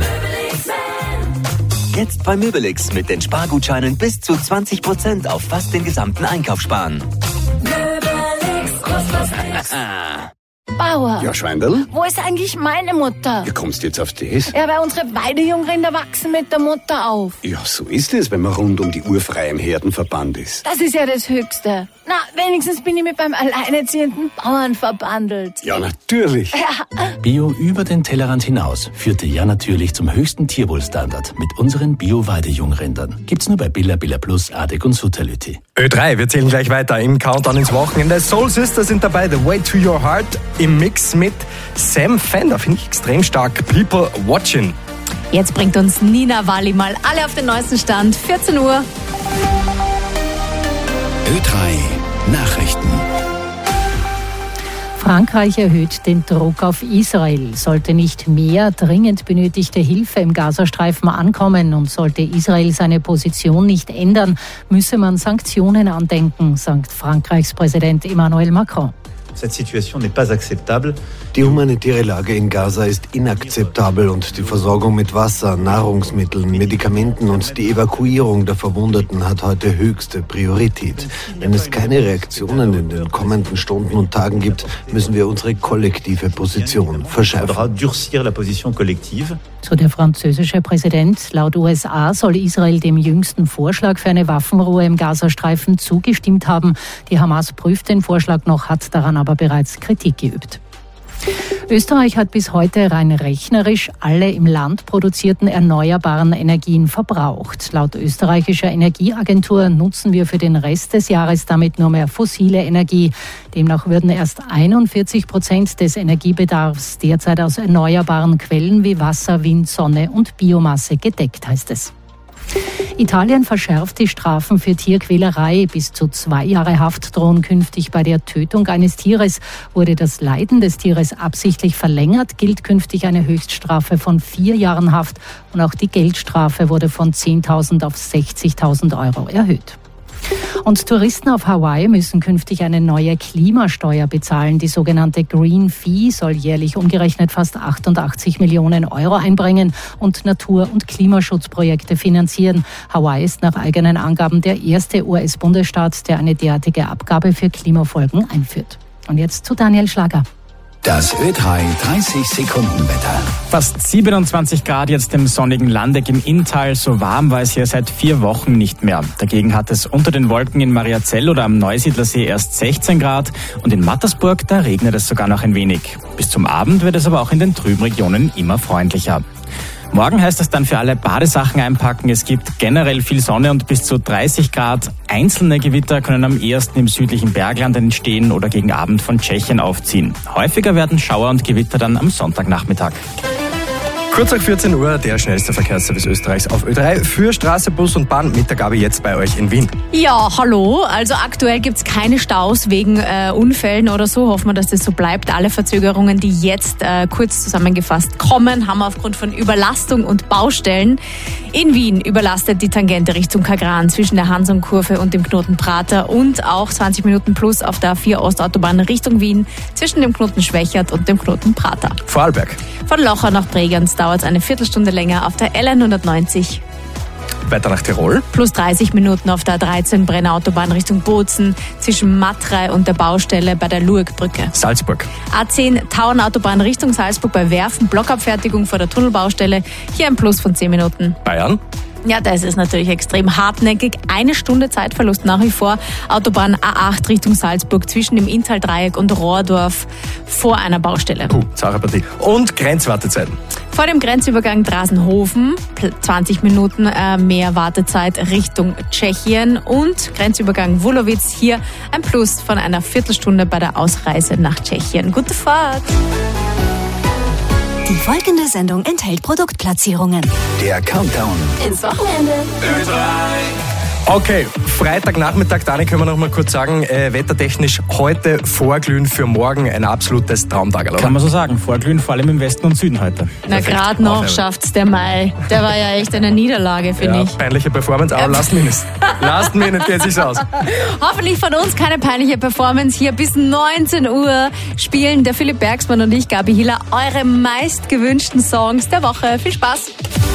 Jetzt bei Möbelix mit den Spargutscheinen bis zu zwanzig Prozent auf fast den gesamten Einkauf sparen. Möbelix, Kurzfrist. Bauer. Ja, Schweindel? Wo ist eigentlich meine Mutter? Wie kommst du jetzt auf das? Ja, weil unsere Weidejungrinder wachsen mit der Mutter auf. Ja, so ist es, wenn man rund um die Uhr frei im Herdenverband ist. Das ist ja das Höchste. Na, wenigstens bin ich mit beim alleinerziehenden Bauern verbandelt. Ja, natürlich. Ja. Bio über den Tellerrand hinaus führte ja natürlich zum höchsten Tierwohlstandard mit unseren Bio-Weidejungrindern. Gibt's nur bei Billa, Billa Plus, Adek und Sutterlüti. Ö drei, wir zählen gleich weiter im Countdown ins Wochenende. Soul Sisters sind dabei, The Way to Your Heart im Mix mit Sam Fender, finde ich extrem stark. People Watching. Jetzt bringt uns Nina Wally mal alle auf den neuesten Stand. vierzehn Uhr. Ö drei Nachrichten. Frankreich erhöht den Druck auf Israel. Sollte nicht mehr dringend benötigte Hilfe im Gazastreifen ankommen und sollte Israel seine Position nicht ändern, müsse man Sanktionen andenken, sagt Frankreichs Präsident Emmanuel Macron. Cette situation n'est pas acceptable. Die humanitäre Lage in Gaza ist inakzeptabel und die Versorgung mit Wasser, Nahrungsmitteln, Medikamenten und die Evakuierung der Verwundeten hat heute höchste Priorität. Wenn es keine Reaktionen in den kommenden Stunden und Tagen gibt, müssen wir unsere kollektive Position verschärfen. So der französische Präsident. Laut U S A soll Israel dem jüngsten Vorschlag für eine Waffenruhe im Gazastreifen zugestimmt haben. Die Hamas prüft den Vorschlag noch, hat daran aber bereits Kritik geübt. Österreich hat bis heute rein rechnerisch alle im Land produzierten erneuerbaren Energien verbraucht. Laut österreichischer Energieagentur nutzen wir für den Rest des Jahres damit nur mehr fossile Energie. Demnach würden erst einundvierzig Prozent des Energiebedarfs derzeit aus erneuerbaren Quellen wie Wasser, Wind, Sonne und Biomasse gedeckt, heißt es. Italien verschärft die Strafen für Tierquälerei. Bis zu zwei Jahre Haft drohen künftig bei der Tötung eines Tieres. Wurde das Leiden des Tieres absichtlich verlängert, gilt künftig eine Höchststrafe von vier Jahren Haft. Und auch die Geldstrafe wurde von zehntausend auf sechzigtausend Euro erhöht. Und Touristen auf Hawaii müssen künftig eine neue Klimasteuer bezahlen. Die sogenannte Green Fee soll jährlich umgerechnet fast achtundachtzig Millionen Euro einbringen und Natur- und Klimaschutzprojekte finanzieren. Hawaii ist nach eigenen Angaben der erste U S-Bundesstaat, der eine derartige Abgabe für Klimafolgen einführt. Und jetzt zu Daniel Schlager. Das Ö drei dreißig Sekunden Wetter. Fast siebenundzwanzig Grad jetzt im sonnigen Landeck im Inntal. So warm war es hier seit vier Wochen nicht mehr. Dagegen hat es unter den Wolken in Mariazell oder am Neusiedlersee erst sechzehn Grad. Und in Mattersburg, da regnet es sogar noch ein wenig. Bis zum Abend wird es aber auch in den trüben Regionen immer freundlicher. Morgen heißt es dann für alle Badesachen einpacken. Es gibt generell viel Sonne und bis zu dreißig Grad. Einzelne Gewitter können am ehesten im südlichen Bergland entstehen oder gegen Abend von Tschechien aufziehen. Häufiger werden Schauer und Gewitter dann am Sonntagnachmittag. Kurz nach vierzehn Uhr der schnellste Verkehrsservice Österreichs auf Ö drei für Straße, Bus und Bahn mit der Gabi jetzt bei euch in Wien. Ja, hallo. Also aktuell gibt's keine Staus wegen äh, Unfällen oder so. Hoffen wir, dass das so bleibt. Alle Verzögerungen, die jetzt äh, kurz zusammengefasst kommen, haben wir aufgrund von Überlastung und Baustellen. In Wien überlastet die Tangente Richtung Kagran zwischen der Hansum-Kurve und dem Knoten Prater und auch zwanzig Minuten plus auf der A vier Ostautobahn Richtung Wien zwischen dem Knoten Schwächert und dem Knoten Prater. Vorarlberg. Von Locher nach Bregenz dauert es eine Viertelstunde länger auf der L hundertneunzig. Weiter nach Tirol. Plus dreißig Minuten auf der A dreizehn Brenner Autobahn Richtung Bozen zwischen Matrei und der Baustelle bei der Luegbrücke. Salzburg. A zehn Tauern Autobahn Richtung Salzburg bei Werfen, Blockabfertigung vor der Tunnelbaustelle. Hier ein Plus von zehn Minuten. Bayern. Ja, das ist natürlich extrem hartnäckig. Eine Stunde Zeitverlust nach wie vor. Autobahn A acht Richtung Salzburg zwischen dem Inntal-Dreieck und Rohrdorf vor einer Baustelle. Puh, Partie. Und Grenzwartezeiten. Vor dem Grenzübergang Drasenhofen, zwanzig Minuten äh, mehr Wartezeit Richtung Tschechien und Grenzübergang Wulowitz, hier ein Plus von einer Viertelstunde bei der Ausreise nach Tschechien. Gute Fahrt! Die folgende Sendung enthält Produktplatzierungen. Der Countdown ins Wochenende. Ö drei. Okay, Freitagnachmittag, Dani, können wir noch mal kurz sagen, äh, wettertechnisch heute vorglühen für morgen ein absolutes Traumtag, oder? Kann man so sagen, vorglühen vor allem im Westen und Süden heute. Na, gerade noch schafft's der Mai. Der war ja echt eine Niederlage, finde ja, ich. Peinliche Performance, aber last minute. Last minute geht sich's aus. Hoffentlich von uns keine peinliche Performance. Hier bis neunzehn Uhr spielen der Philipp Bergsmann und ich, Gabi Hiller, eure meistgewünschten Songs der Woche. Viel Spaß!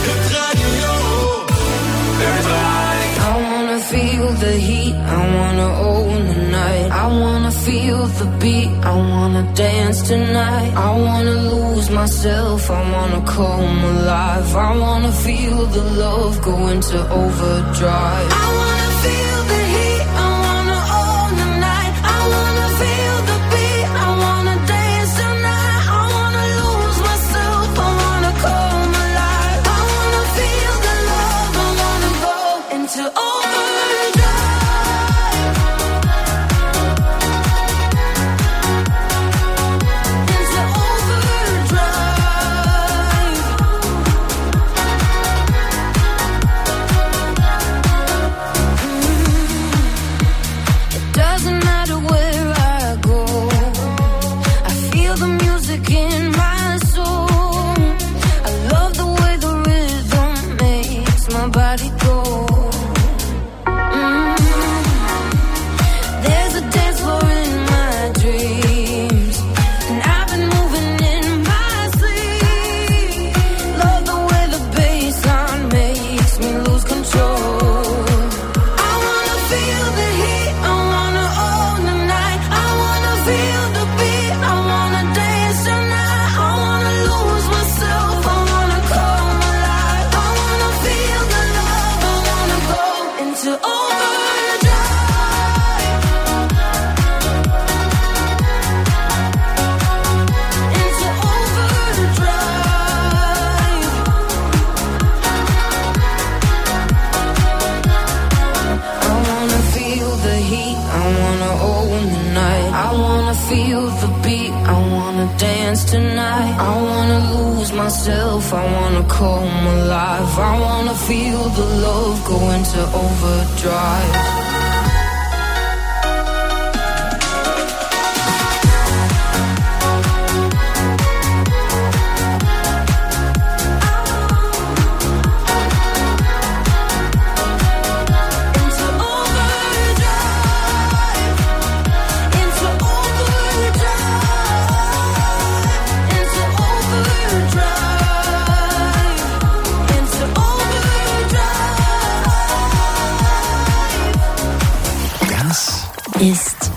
Feel the heat, I wanna own the night. I wanna feel the beat, I wanna dance tonight. I wanna lose myself, I wanna come alive. I wanna feel the love go into overdrive. I wanna feel the heat, I wanna own the night. I wanna feel the beat, I wanna dance tonight. I wanna lose myself, I wanna come alive. I wanna feel the love, I wanna go into overdrive. Into feel the beat, I wanna dance tonight. I wanna lose myself, I wanna come alive. I wanna feel the love go into overdrive. Ist